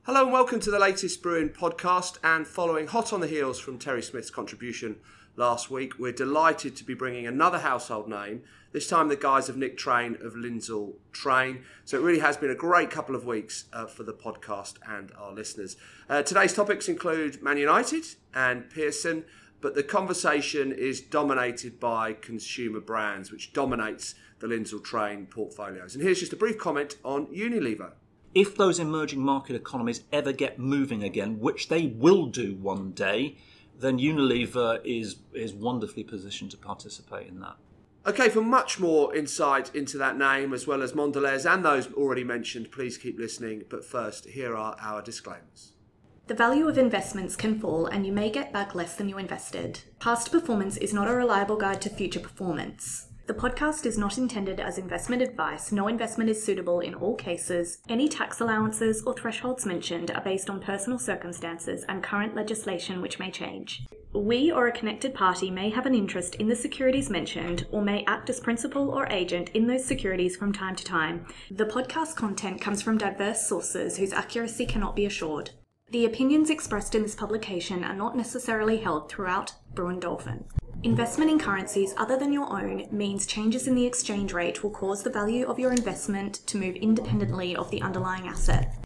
Hello and welcome to the latest Brewing podcast, and following hot on the heels from Terry Smith's contribution last week, we're delighted to be bringing another household name, this time the guys of Nick Train of Lindsell Train. So it really has been a great couple of weeks for the podcast and our listeners. Today's topics include Man United and Pearson, but the conversation is dominated by consumer brands, which dominates the Lindsell Train portfolios. And here's just a brief comment on Unilever. If those emerging market economies ever get moving again, which they will do one day, then Unilever is wonderfully positioned to participate in that. Okay, for much more insight into that name, as well as Mondelez and those already mentioned, please keep listening. But first, here are our disclaimers. The value of investments can fall and you may get back less than you invested. Past performance is not a reliable guide to future performance. The podcast is not intended as investment advice. No investment is suitable in all cases. Any tax allowances or thresholds mentioned are based on personal circumstances and current legislation which may change. We or a connected party may have an interest in the securities mentioned or may act as principal or agent in those securities from time to time. The podcast content comes from diverse sources whose accuracy cannot be assured. The opinions expressed in this publication are not necessarily held throughout Brewin Dolphin. Investment in currencies other than your own means changes in the exchange rate will cause the value of your investment to move independently of the underlying asset.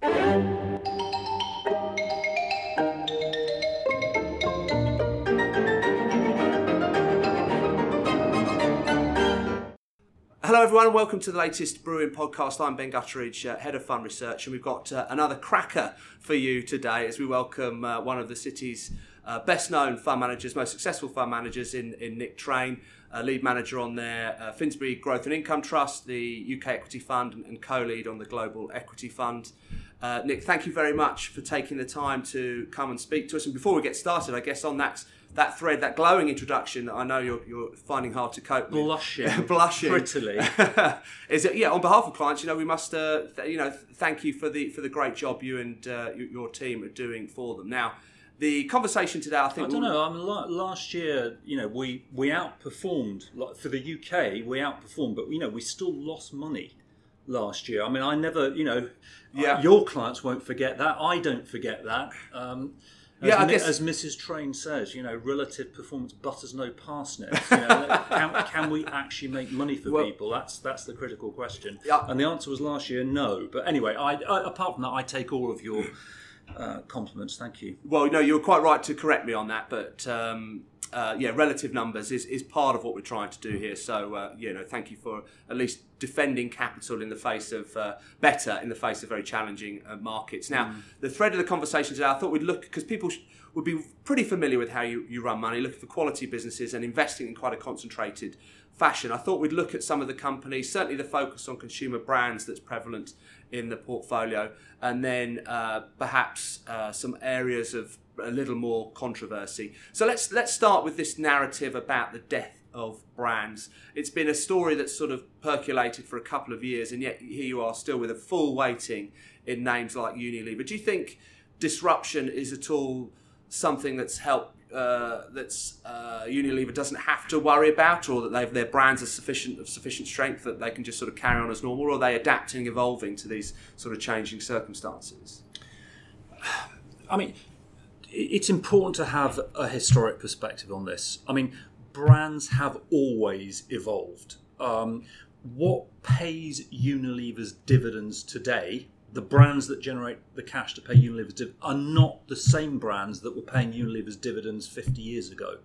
Hello everyone and welcome to the latest Brewing podcast. I'm Ben Gutteridge, Head of Fund Research, and we've got another cracker for you today as we welcome one of the city's best known fund managers, most successful fund managers in Nick Train, lead manager on their Finsbury Growth and Income Trust, the UK Equity Fund, and co-lead on the Global Equity Fund. Nick, thank you very much for taking the time to come and speak to us. And before we get started, I guess on that thread, that glowing introduction that I know you're finding hard to cope with. Blushing. Prettily. Is it? Yeah. On behalf of clients, we must, thank you for the great job you and your team are doing for them. Now, the conversation today, I think. I don't know. Last year, we outperformed. Like for the UK, we outperformed, but we still lost money last year. I mean, I never, your clients won't forget that. I don't forget that. As Mrs. Train says, relative performance butters no parsnips. Can we actually make money for people? That's the critical question. Yeah. And the answer was last year, no. But anyway, I apart from that, I take all of your compliments. Thank you. Well, no, you're quite right to correct me on that, but relative numbers is part of what we're trying to do here. So, thank you for at least defending capital in the face of very challenging markets. Now, the thread of the conversation today, I thought we'd look, because people would be pretty familiar with how you run money, looking for quality businesses and investing in quite a concentrated fashion. I thought we'd look at some of the companies, certainly the focus on consumer brands that's prevalent in the portfolio, and then perhaps some areas of a little more controversy. So let's start with this narrative about the death of brands. It's been a story that's sort of percolated for a couple of years, and yet here you are still with a full weighting in names like Unilever. Do you think disruption is at all something that's helped, Unilever doesn't have to worry about, or that their brands are of sufficient strength that they can just sort of carry on as normal, or are they adapting and evolving to these sort of changing circumstances? I mean, it's important to have a historic perspective on this. I mean, brands have always evolved. What pays Unilever's dividends today, the brands that generate the cash to pay Unilever's dividends, are not the same brands that were paying Unilever's dividends 50 years ago.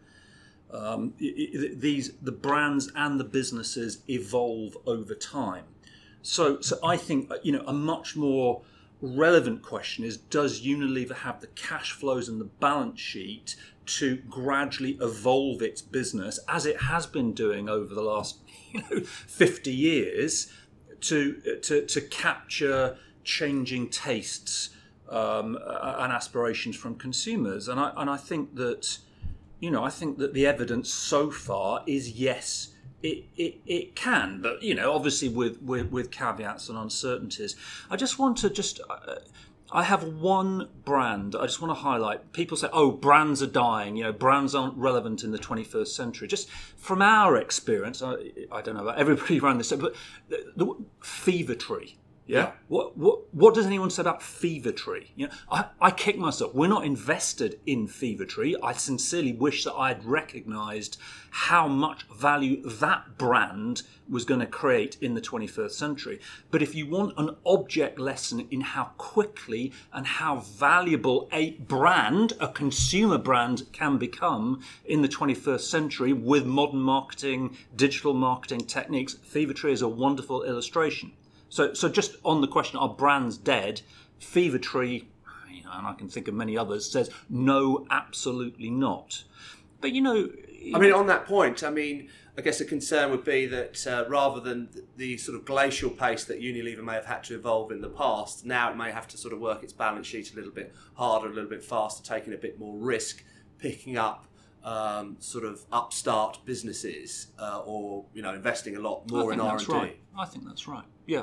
The brands and the businesses evolve over time. So I think, a much more relevant question is, does Unilever have the cash flows and the balance sheet to gradually evolve its business, as it has been doing over the last 50 years, to capture changing tastes and aspirations from consumers? And I think that the evidence so far is yes, it can, but obviously with caveats and uncertainties. I just want to I have one brand I just want to highlight. People say, oh, brands are dying, brands aren't relevant in the 21st century. Just from our experience, I don't know about everybody around this, but the Fever Tree Yeah. What does anyone say about Fever-Tree? You know, I kick myself. We're not invested in Fever-Tree. I sincerely wish that I had recognised how much value that brand was going to create in the 21st century. But if you want an object lesson in how quickly and how valuable a brand, a consumer brand, can become in the 21st century with modern marketing, digital marketing techniques, Fever-Tree is a wonderful illustration. So just on the question, are brands dead? Fever-Tree, you know, and I can think of many others, says no, absolutely not. But on that point, I guess a concern would be that rather than the sort of glacial pace that Unilever may have had to evolve in the past, now it may have to sort of work its balance sheet a little bit harder, a little bit faster, taking a bit more risk, picking up sort of upstart businesses or investing a lot more in R&D. Right. I think that's right. Yeah.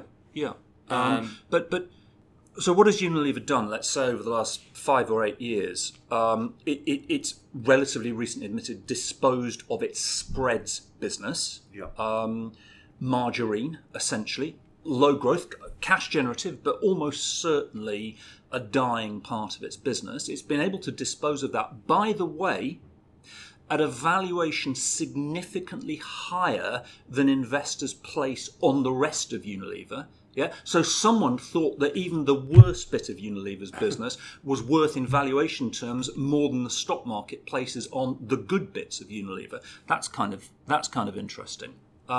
But so what has Unilever done, let's say, over the last 5 or 8 years? It's relatively recently admitted disposed of its spreads business, margarine, essentially, low growth, cash generative, but almost certainly a dying part of its business. It's been able to dispose of that, by the way, at a valuation significantly higher than investors place on the rest of Unilever. Yeah, so someone thought that even the worst bit of Unilever's business was worth, in valuation terms, more than the stock market places on the good bits of Unilever. That's kind of interesting.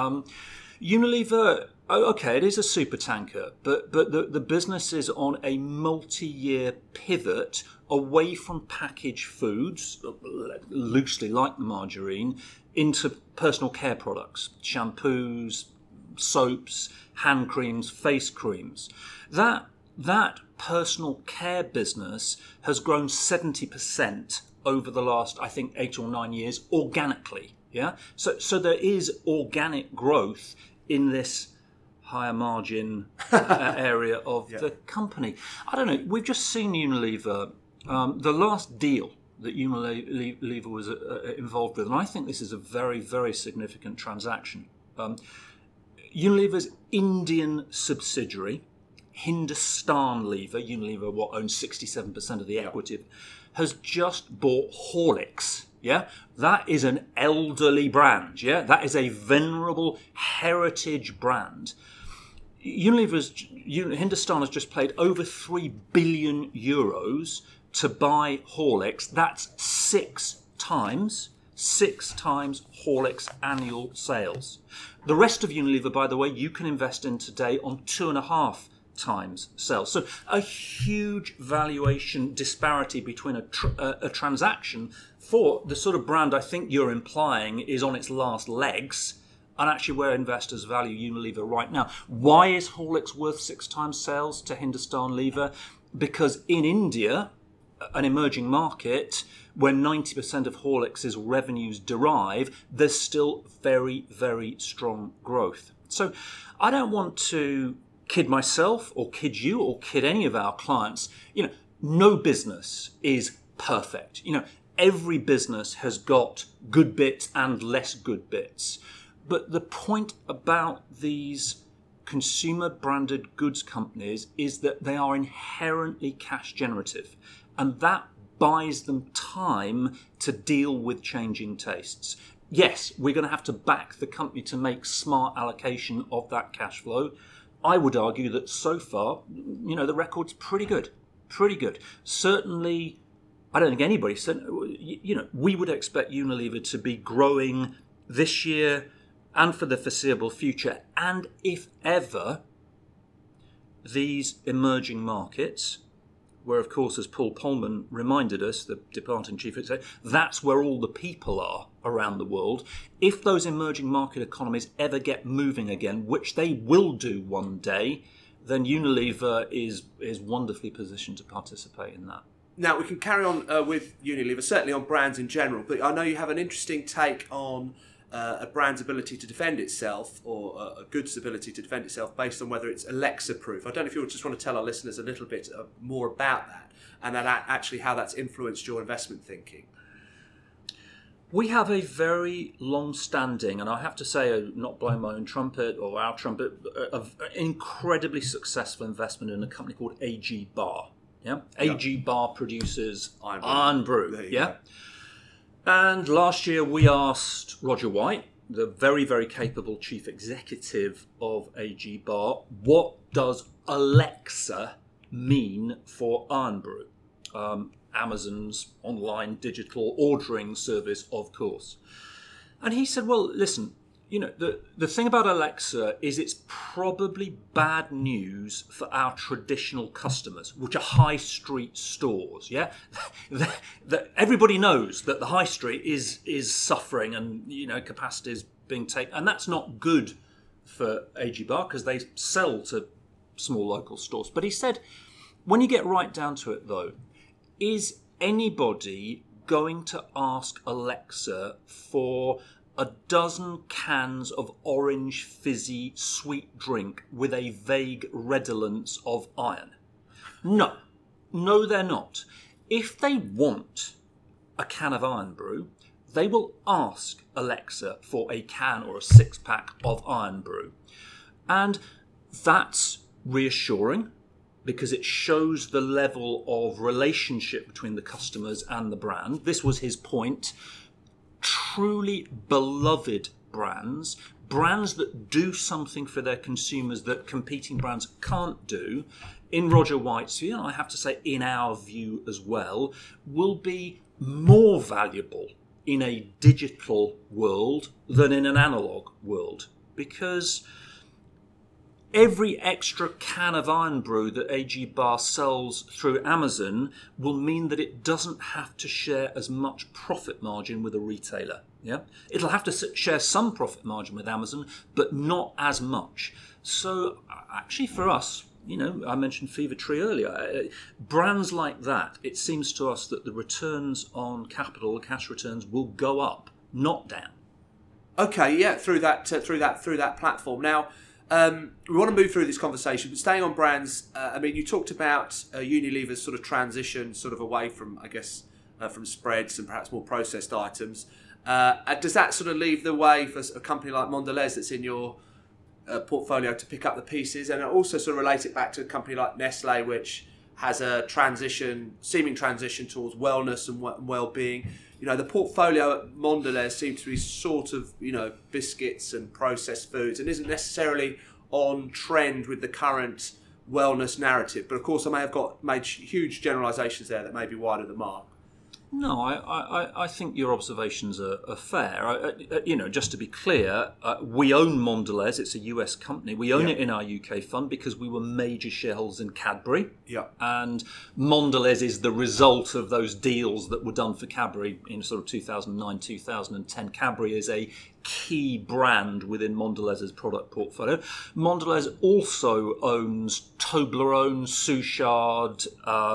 Unilever, okay, it is a super tanker, but the business is on a multi-year pivot away from packaged foods, loosely like the margarine, into personal care products, shampoos, soaps, hand creams, face creams. That personal care business has grown 70% over the last, I think, 8 or 9 years organically. Yeah, so there is organic growth in this higher margin area of the company. I don't know. We've just seen Unilever. The last deal that Unilever was involved with, and I think this is a very, very significant transaction. Unilever's Indian subsidiary, Hindustan Lever, Unilever owns 67% of the equity, has just bought Horlicks. Yeah, that is an elderly brand. Yeah, that is a venerable heritage brand. Hindustan has just paid over €3 billion to buy Horlicks. That's 6 times Horlicks' annual sales. The rest of Unilever, by the way, you can invest in today on 2.5 times sales. So a huge valuation disparity between a transaction for the sort of brand I think you're implying is on its last legs, and actually where investors value Unilever right now. Why is Horlicks worth 6 times sales to Hindustan Lever? Because in India, an emerging market where 90% of Horlicks' revenues derive, there's still very, very strong growth. So I don't want to kid myself or kid you or kid any of our clients. No business is perfect. Every business has got good bits and less good bits. But the point about these consumer branded goods companies is that they are inherently cash generative, and that buys them time to deal with changing tastes. Yes, we're going to have to back the company to make smart allocation of that cash flow. I would argue that so far, the record's pretty good. Certainly, I don't think anybody said, we would expect Unilever to be growing this year and for the foreseeable future. And if ever, these emerging markets, where, of course, as Paul Polman reminded us, the departing chief executive, that's where all the people are around the world. If those emerging market economies ever get moving again, which they will do one day, then Unilever is wonderfully positioned to participate in that. Now, we can carry on with Unilever, certainly on brands in general, but I know you have an interesting take on a brand's ability to defend itself, or a good's ability to defend itself, based on whether it's Alexa-proof. I don't know if you just want to tell our listeners a little bit more about that, and that actually how that's influenced your investment thinking. We have a very long-standing, and I have to say, not blowing my own trumpet or our trumpet, an incredibly successful investment in a company called AG Bar. Yeah, AG Bar produces Iron Brew. Yeah, and last year we asked Roger White, the very, very capable chief executive of AG Bar, what does Alexa mean for Iron Brew? Amazon's online digital ordering service, of course. And he said, well, listen, the thing about Alexa is it's probably bad news for our traditional customers, which are high street stores, yeah? Everybody knows that the high street is suffering and, capacity is being taken. And that's not good for AG Bar because they sell to small local stores. But he said, when you get right down to it, though, is anybody going to ask Alexa for a dozen cans of orange fizzy sweet drink with a vague redolence of iron? No, they're not. If they want a can of Iron Brew, they will ask Alexa for a can or a 6-pack of Iron Brew. And that's reassuring, because it shows the level of relationship between the customers and the brand. This was his point. Truly beloved brands that do something for their consumers that competing brands can't do, in Roger White's view, and I have to say in our view as well, will be more valuable in a digital world than in an analog world. Because every extra can of Iron Brew that AG Bar sells through Amazon will mean that it doesn't have to share as much profit margin with a retailer. Yeah, it'll have to share some profit margin with Amazon, but not as much. So actually for us, I mentioned Fever Tree earlier, brands like that, it seems to us that the returns on capital, the cash returns, will go up, not down. Okay, yeah, through that platform. Now, we want to move through this conversation, but staying on brands, you talked about Unilever's sort of transition sort of away from, I guess, from spreads and perhaps more processed items. Does that sort of leave the way for a company like Mondelez that's in your portfolio to pick up the pieces? And also sort of relate it back to a company like Nestle, which has a seeming transition towards wellness and well-being. The portfolio at Mondelez seems to be sort of, biscuits and processed foods and isn't necessarily on trend with the current wellness narrative. But of course, I may have made huge generalisations there that may be wide of the mark. No, I think your observations are fair. Just to be clear, we own Mondelez. It's a US company. We own it in our UK fund because we were major shareholders in Cadbury. Yeah. And Mondelez is the result of those deals that were done for Cadbury in sort of 2009, 2010. Cadbury is a key brand within Mondelez's product portfolio. Mondelez also owns Toblerone, Suchard.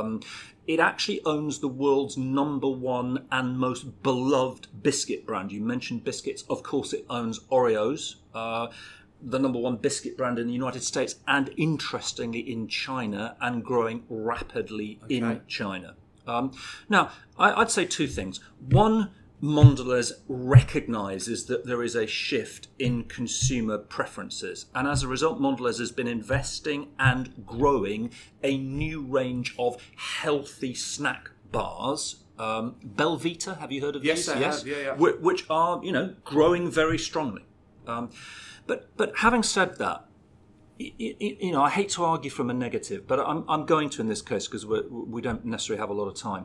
It actually owns the world's #1 and most beloved biscuit brand. You mentioned biscuits. Of course, it owns Oreos, the #1 biscuit brand in the United States, and interestingly in China, and growing rapidly in China. Now, I'd say two things. One, Mondelez recognises that there is a shift in consumer preferences. And as a result, Mondelez has been investing and growing a new range of healthy snack bars. Belvita, have you heard of these? Yes, I have. Yeah. Which are, growing very strongly. But having said that, I hate to argue from a negative, but I'm going to in this case because we don't necessarily have a lot of time.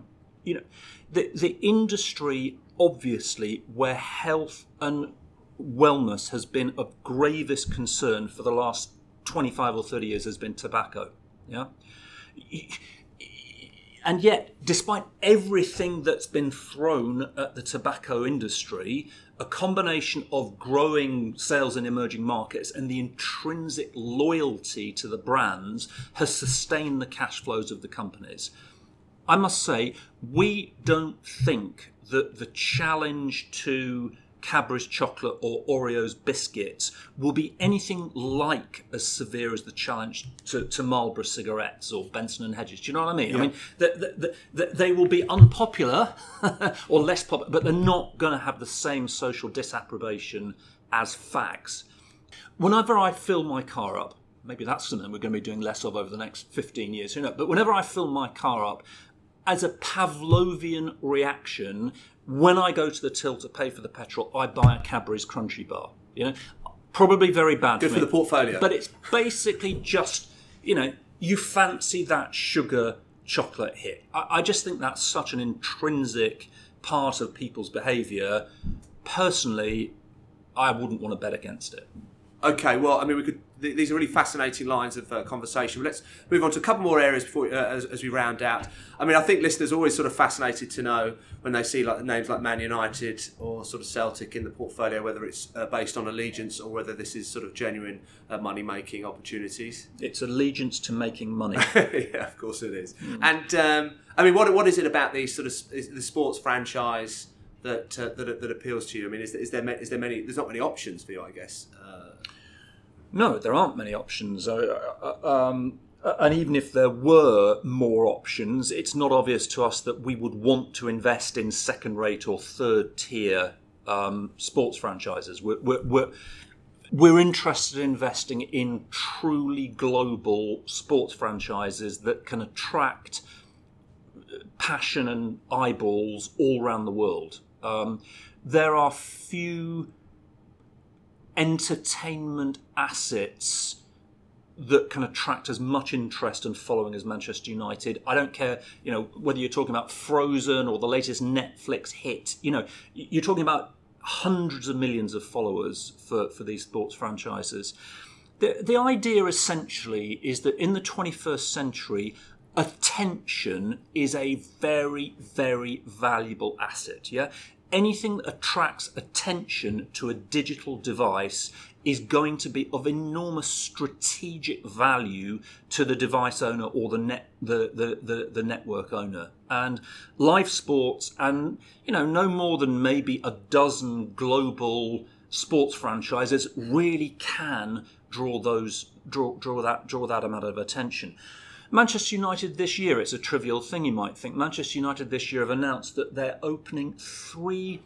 The industry, obviously, where health and wellness has been of gravest concern for the last 25 or 30 years, has been tobacco. Yeah. And yet, despite everything that's been thrown at the tobacco industry, a combination of growing sales in emerging markets and the intrinsic loyalty to the brands has sustained the cash flows of the companies. I must say, we don't think that the challenge to Cadbury's chocolate or Oreo's biscuits will be anything like as severe as the challenge to Marlboro cigarettes or Benson and Hedges. Do you know what I mean? Yeah. I mean, they will be unpopular or less popular, but they're not going to have the same social disapprobation as fags. Whenever I fill my car up, maybe that's something we're going to be doing less of over the next 15 years, who knows? But whenever I fill my car up, as a Pavlovian reaction, when I go to the till to pay for the petrol, I buy a Cadbury's Crunchy Bar. You know, probably very bad. Good for the portfolio. But it's basically just, you know, you fancy that sugar chocolate hit. I just think that's such an intrinsic part of people's behaviour. Personally, I wouldn't want to bet against it. Okay, well, I mean, these are really fascinating lines of conversation. Let's move on to a couple more areas before as we round out. I mean, I think listeners are always sort of fascinated to know when they see like names like Man United or sort of Celtic in the portfolio, whether it's based on allegiance or whether this is sort of genuine money-making opportunities. It's allegiance to making money. Yeah, of course it is. And I mean, what is it about these sort of the sports franchise that appeals to you? I mean, is there many? There's not many options for you, I guess. No, there aren't many options. And even if there were more options, it's not obvious to us that we would want to invest in second-rate or third-tier sports franchises. We're interested in investing in truly global sports franchises that can attract passion and eyeballs all around the world. There are few entertainment assets that can attract as much interest and following as Manchester United. I don't care, you know, whether you're talking about Frozen or the latest Netflix hit. You know, you're talking about hundreds of millions of followers for these sports franchises. The idea essentially is that in the 21st century, attention is a very, very valuable asset. Yeah. Anything that attracts attention to a digital device is going to be of enormous strategic value to the device owner or the network owner. And live sports, and you know, no more than maybe a dozen global sports franchises really can draw that amount of attention. Manchester United this year, it's a trivial thing you might think, Manchester United this year have announced that they're opening 3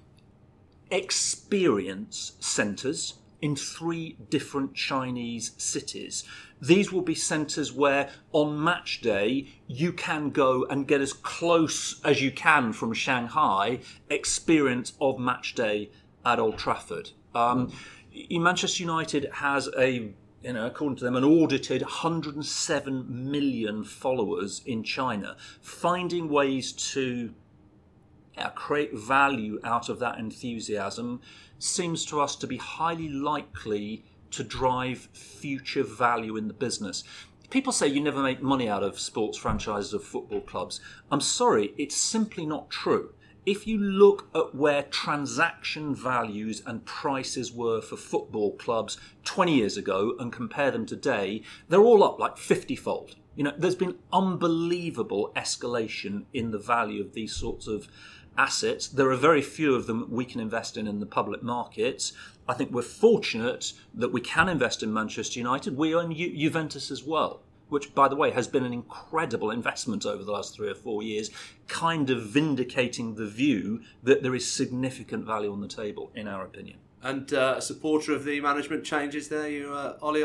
experience centres in 3 different Chinese cities. These will be centres where on match day you can go and get as close as you can from Shanghai experience of match day at Old Trafford. Manchester United has according to them, an audited 107 million followers in China. Finding ways to create value out of that enthusiasm seems to us to be highly likely to drive future value in the business. People say you never make money out of sports franchises of football clubs. I'm sorry, it's simply not true. If you look at where transaction values and prices were for football clubs 20 years ago and compare them today, they're all up like 50-fold. You know, there's been unbelievable escalation in the value of these sorts of assets. There are very few of them we can invest in the public markets. I think we're fortunate that we can invest in Manchester United. We own Juventus as well, which, by the way, has been an incredible investment over the last 3 or 4 years, kind of vindicating the view that there is significant value on the table, in our opinion. And a supporter of the management changes there, you Ollie?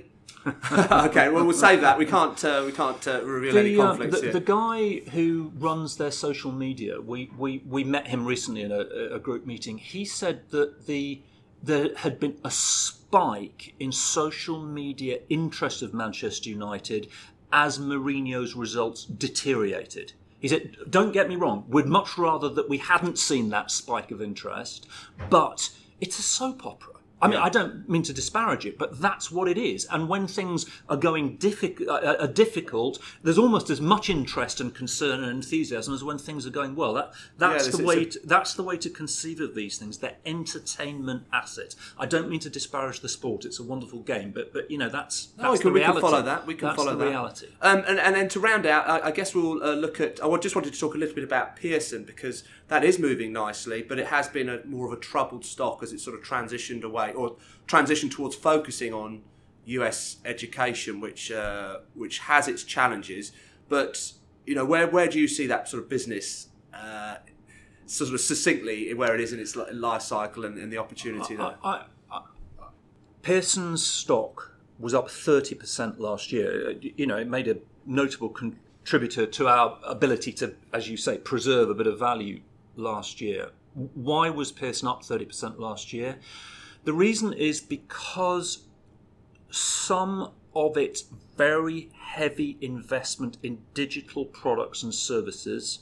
Okay, well, we'll save that. We can't reveal any conflicts here. The guy who runs their social media, we met him recently in a group meeting. He said that there had been a spike in social media interest of Manchester United as Mourinho's results deteriorated. He said, don't get me wrong, we'd much rather that we hadn't seen that spike of interest, but it's a soap opera. I mean, I don't mean to disparage it, but that's what it is. And when things are going difficult, there's almost as much interest and concern and enthusiasm as when things are going well. That's the way to conceive of these things. They're entertainment assets. I don't mean to disparage the sport; it's a wonderful game, but that's the reality. We can follow that. We can that's follow the that. reality. And then to round out, I guess we'll look at. I just wanted to talk a little bit about Pearson, because that is moving nicely, but it has been more of a troubled stock as it sort of transitioned away, or transitioned towards focusing on US education, which has its challenges. But where do you see that sort of business sort of succinctly where it is in its life cycle and the opportunity there? Pearson's stock was up 30% last year. It made a notable contributor to our ability to, as you say, preserve a bit of value last year. Why was Pearson up 30% last year? The reason is because some of its very heavy investment in digital products and services,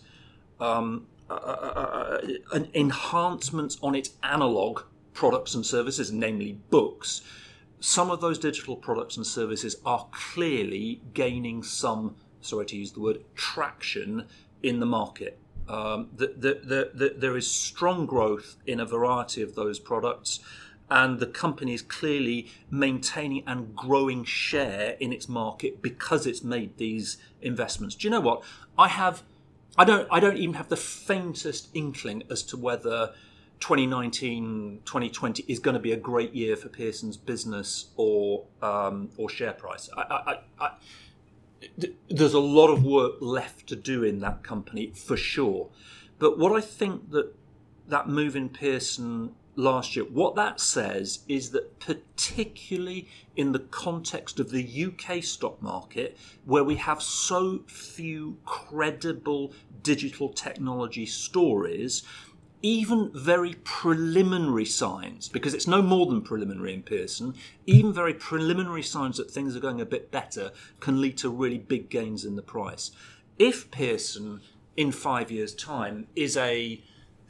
enhancements on its analog products and services, namely books, some of those digital products and services are clearly gaining some, sorry to use the word, traction in the market. There is strong growth in a variety of those products, and the company is clearly maintaining and growing share in its market because it's made these investments. Do you know what? I don't even have the faintest inkling as to whether 2019, 2020 is going to be a great year for Pearson's business or share price. There's a lot of work left to do in that company for sure. But what I think that move in Pearson last year, what that says is that particularly in the context of the UK stock market, where we have so few credible digital technology stories, even very preliminary signs, because it's no more than preliminary in Pearson, even very preliminary signs that things are going a bit better can lead to really big gains in the price. If Pearson in 5 years' time is a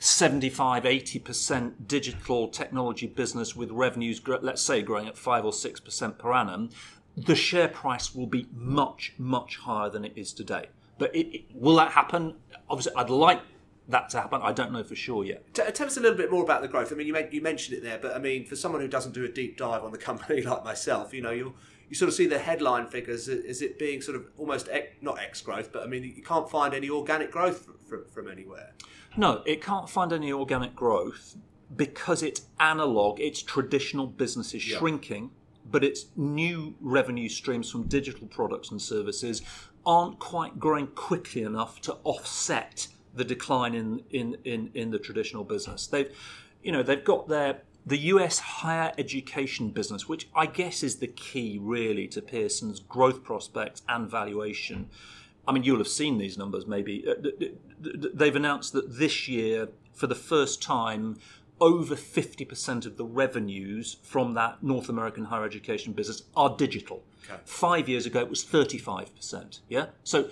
75-80% digital technology business with revenues, let's say, growing at 5 or 6% per annum, the share price will be much, much higher than it is today. But will that happen? Obviously, I'd like that to happen. I don't know for sure yet. Tell us a little bit more about the growth. I mean, you mentioned it there, but I mean, for someone who doesn't do a deep dive on the company like myself, you sort of see the headline figures as it being sort of almost not X-growth, but I mean, you can't find any organic growth from anywhere. No, it can't find any organic growth because its analog, its traditional business is shrinking, but its new revenue streams from digital products and services aren't quite growing quickly enough to offset the decline in the traditional business. They've got the US higher education business, which I guess is the key really to Pearson's growth prospects and valuation. I mean, you'll have seen these numbers maybe. They've announced that this year, for the first time, over 50% of the revenues from that North American higher education business are digital. Okay. 5 years ago, it was 35%. Yeah, so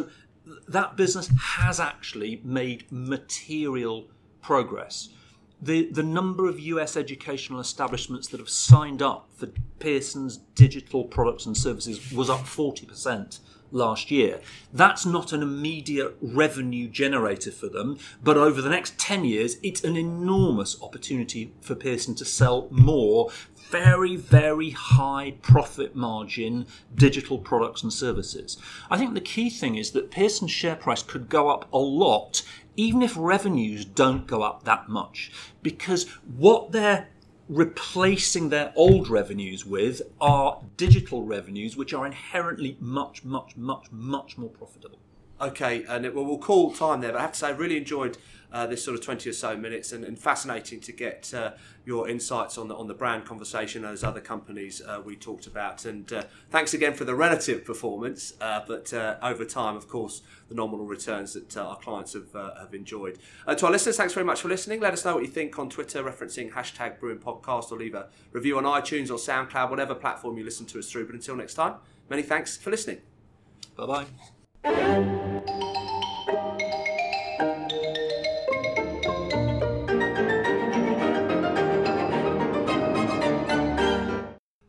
that business has actually made material progress. The number of US educational establishments that have signed up for Pearson's digital products and services was up 40% last year. That's not an immediate revenue generator for them, but over the next 10 years, it's an enormous opportunity for Pearson to sell more very, very high profit margin digital products and services. I think the key thing is that Pearson's share price could go up a lot even if revenues don't go up that much, because what they're replacing their old revenues with are digital revenues, which are inherently much, much, much, much more profitable. Okay, and we'll call time there, but I have to say I really enjoyed this sort of 20 or so minutes, and fascinating to get your insights on the brand conversation, those other companies we talked about. And thanks again for the relative performance, but over time, of course, the nominal returns that our clients have enjoyed. To our listeners, thanks very much for listening. Let us know what you think on Twitter, referencing #BrewingPodcast, or leave a review on iTunes or SoundCloud, whatever platform you listen to us through. But until next time, many thanks for listening. Bye-bye.